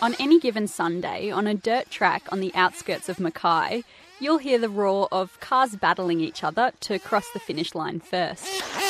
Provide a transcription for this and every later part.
On any given Sunday, on a dirt track on the outskirts of Mackay, you'll hear the roar of cars battling each other to cross the finish line first.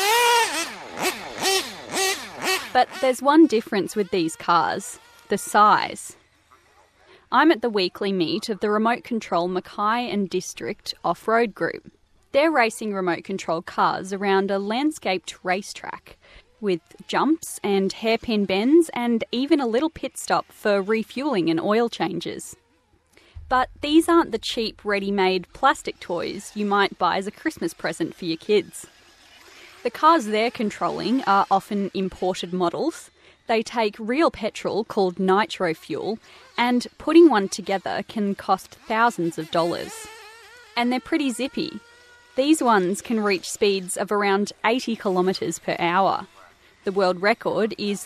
But there's one difference with these cars: the size. I'm at the weekly meet of the Remote Control Mackay and District Off-Road Group. They're racing remote control cars around a landscaped racetrack with jumps and hairpin bends and even a little pit stop for refuelling and oil changes. But these aren't the cheap, ready-made plastic toys you might buy as a Christmas present for your kids. The cars they're controlling are often imported models. They take real petrol called nitro fuel, and putting one together can cost thousands of dollars. And they're pretty zippy. These ones can reach speeds of around 80 kilometres per hour. The world record is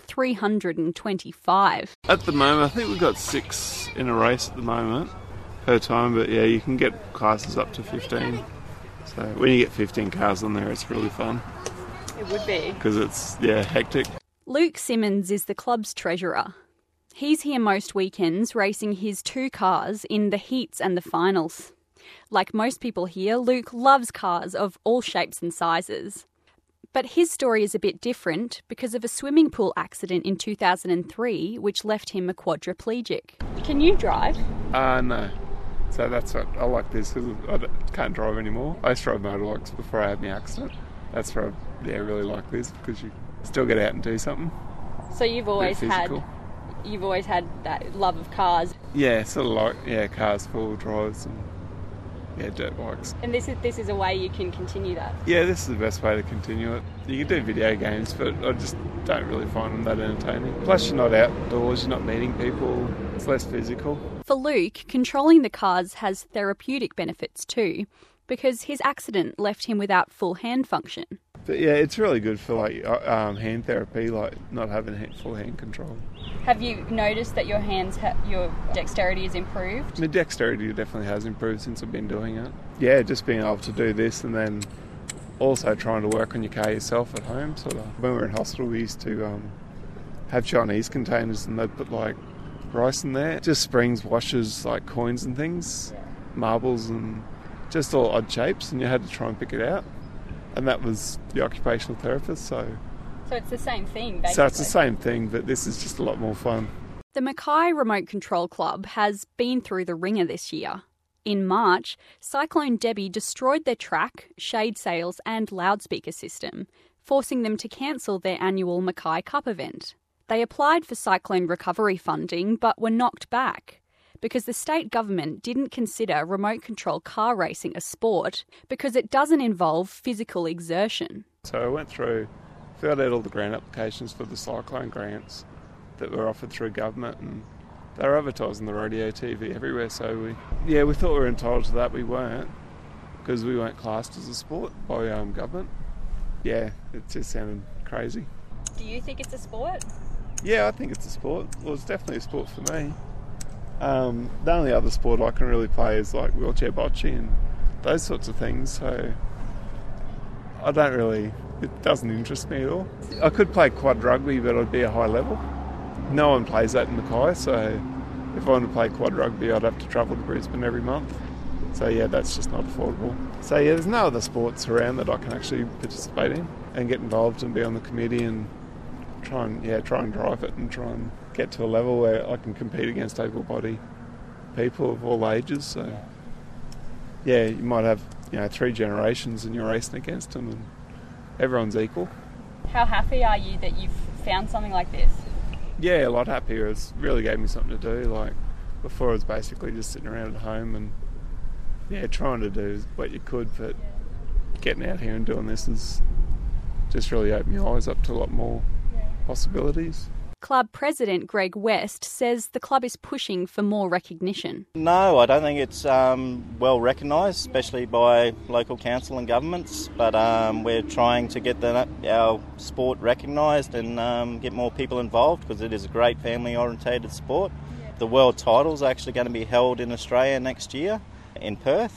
325. At the moment, I think we've got 6 in a race at the moment per time, but yeah, you can get classes up to 15. So when you get 15 cars on there, it's really fun. It would be. Because it's, hectic. Luke Simmons is the club's treasurer. He's here most weekends racing his 2 cars in the heats and the finals. Like most people here, Luke loves cars of all shapes and sizes. But his story is a bit different because of a swimming pool accident in 2003 which left him a quadriplegic. Can you drive? No. So that's what I like this, because I can't drive anymore. I used to ride motorbikes before I had my accident. That's where I really like this, because you still get out and do something. So you've always had that love of cars. Yeah, sort of like cars, 4-wheel drives, and dirt bikes. And this is a way you can continue that? Yeah, this is the best way to continue it. You can do video games, but I just don't really find them that entertaining. Plus you're not outdoors, you're not meeting people, it's less physical. For Luke, controlling the cars has therapeutic benefits too, because his accident left him without full hand function. But yeah, it's really good for hand therapy, like not having full hand control. Have you noticed that your dexterity has improved? My dexterity definitely has improved since I've been doing it. Yeah, just being able to do this and then also trying to work on your car yourself at home. Sort of. When we were in hospital, we used to have Chinese containers and they'd put rice in there. Just springs, washers, coins and things, marbles and just all odd shapes, and you had to try and pick it out. And that was the occupational therapist, So it's the same thing, basically. So it's the same thing, but this is just a lot more fun. The Mackay Remote Control Club has been through the ringer this year. In March, Cyclone Debbie destroyed their track, shade sails and loudspeaker system, forcing them to cancel their annual Mackay Cup event. They applied for cyclone recovery funding but were knocked back because the state government didn't consider remote control car racing a sport because it doesn't involve physical exertion. So I went through, filled out all the grant applications for the cyclone grants that were offered through government, and they were advertised on the radio, TV, everywhere. So we thought we were entitled to that. We weren't, because we weren't classed as a sport by government. Yeah, it just sounded crazy. Do you think it's a sport? Yeah, I think it's a sport. Well, it's definitely a sport for me. The only other sport I can really play is wheelchair bocce and those sorts of things, so it doesn't interest me at all. I could play quad rugby, but I'd be a high level. No one plays that in Mackay, so if I wanted to play quad rugby, I'd have to travel to Brisbane every month. So yeah, that's just not affordable. So yeah, there's no other sports around that I can actually participate in and get involved and be on the committee and try and drive it and try and get to a level where I can compete against able-bodied people of all ages. So yeah, you might have 3 generations and you're racing against them, and everyone's equal. How happy are you that you've found something like this? Yeah, a lot happier. It's really gave me something to do. Before, I was basically just sitting around at home and trying to do what you could, but getting out here and doing this has just really opened my eyes up to a lot more possibilities. Club President Greg West says the club is pushing for more recognition. No, I don't think it's well recognised, especially by local council and governments, but we're trying to get our sport recognised and get more people involved, because it is a great family-orientated sport. The world title's actually going to be held in Australia next year in Perth,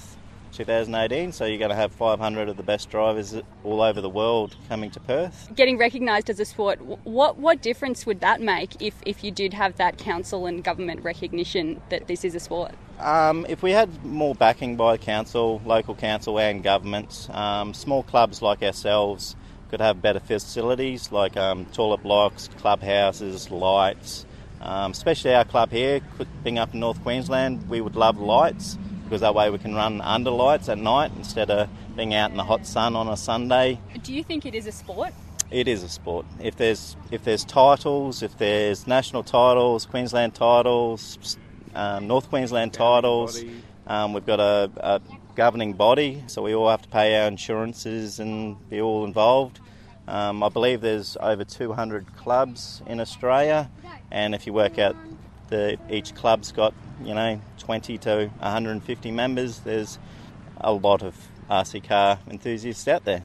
2018, so you're going to have 500 of the best drivers all over the world coming to Perth. Getting recognised as a sport, what difference would that make if you did have that council and government recognition that this is a sport? If we had more backing by council, local council and governments, small clubs like ourselves could have better facilities like toilet blocks, clubhouses, lights. Especially our club here, being up in North Queensland, we would love lights because that way we can run under lights at night instead of being out in the hot sun on a Sunday. Do you think it is a sport? It is a sport. If there's titles, if there's national titles, Queensland titles, North Queensland titles, we've got a governing body, so we all have to pay our insurances and be all involved. I believe there's over 200 clubs in Australia, and if you work out each club's got 20 to 150 members, there's a lot of RC car enthusiasts out there.